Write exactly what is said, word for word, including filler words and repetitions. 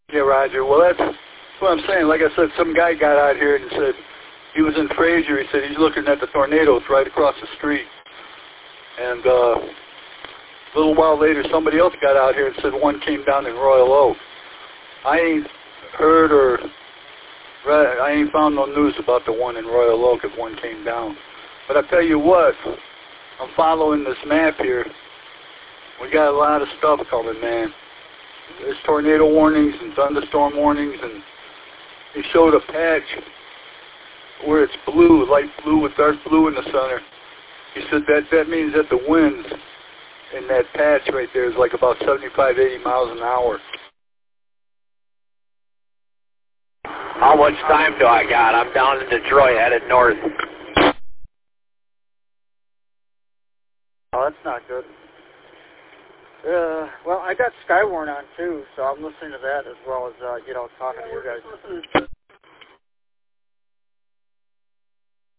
Yeah, Roger. Well, that's, that's what I'm saying. Like I said, some guy got out here and said he was in Fraser. He said he's looking at the tornadoes right across the street. And uh, a little while later, somebody else got out here and said one came down in Royal Oak. I ain't heard or read, I ain't found no news about the one in Royal Oak if one came down. But I tell you what, I'm following this map here. We got a lot of stuff coming, man. There's tornado warnings and thunderstorm warnings, and they showed a patch where it's blue, light blue with dark blue in the center. He said that that means that the winds in that patch right there is like about seventy-five, eighty miles an hour. How much time do I got? I'm down in Detroit, headed north. Oh, that's not good. Uh, well, I got Skywarn on too, so I'm listening to that as well as, uh, you know, talking to you guys.